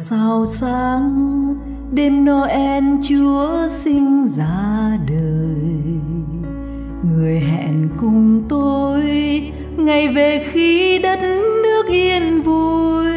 sao sáng đêm Noel Chúa sinh ra đời. Người hẹn cùng tôi ngày về khi đất nước yên vui.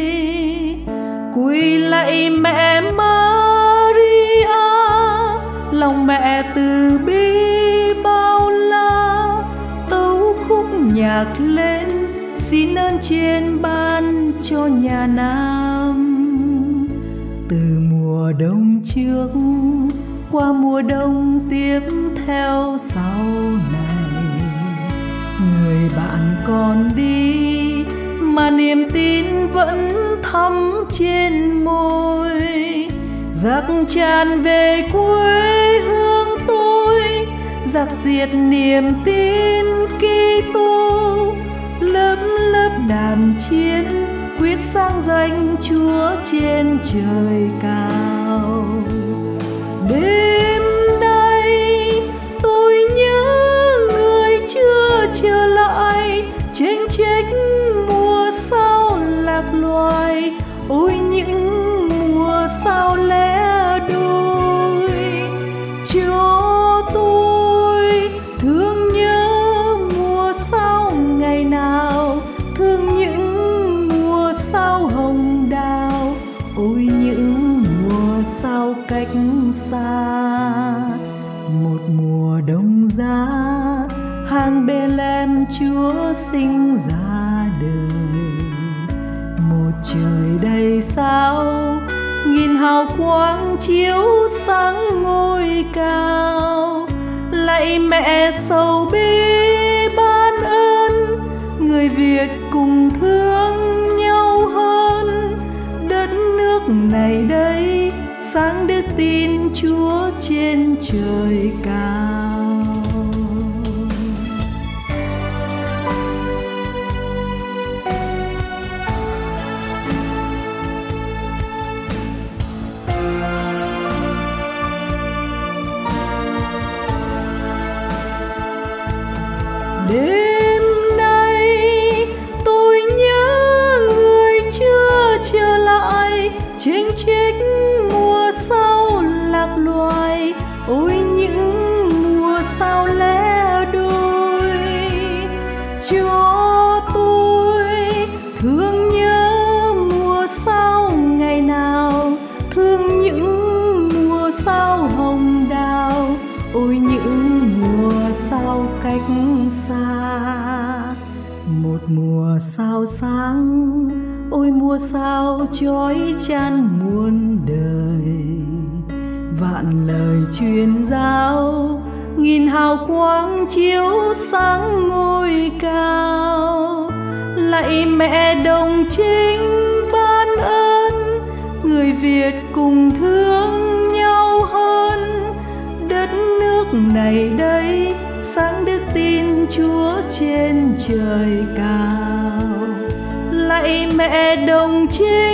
Cúi lạy mẹ Maria, lòng mẹ từ bi bao la. Tấu khúc nhạc lên xin ơn trên ban cho nhà Nam. Từ mùa đông trước qua mùa đông tiếp theo sau này, người bạn còn đi mà niềm tin vẫn thắm trên môi. Giặc tràn về quê hương tôi, giặc diệt niềm tin Kitô. Lớp lớp đàn chiến quyết sang danh Chúa trên trời cao. Đêm nay tôi nhớ người chưa trở lại, chênh chách mùa sao lạc loài. Ôi những mùa sao lẻ đôi, cho tôi thương nhớ mùa sao ngày nào, thương những mùa sao hồng đào. Ôi những mùa sao cách xa, một mùa đông giá hàng Bethlehem Chúa sinh ra đời. Một trời đầy sao, nghìn hào quang chiếu sáng ngôi cao. Lạy mẹ sầu bi ban ơn, người Việt cùng thương nhau hơn. Đất nước này đây sáng đức tin Chúa trên trời cao. Đêm nay tôi nhớ người chưa trở lại, chênh chách mùa sao lạc loài. Ôi những mùa sao lẻ đôi, cho tôi thương nhớ mùa sao ngày nào, thương những mùa sao hồng đào. Ôi những mùa sao cách xa, một mùa sao sáng. Ôi mùa sao chói chan muôn đời, vạn lời truyền giáo, nghìn hào quang chiếu sáng ngôi cao. Lạy mẹ đồng trinh ban ơn, người Việt cùng thương nhau hơn. Đất nước này đây sáng đức tin Chúa trên trời cao. Lạy mẹ đồng trinh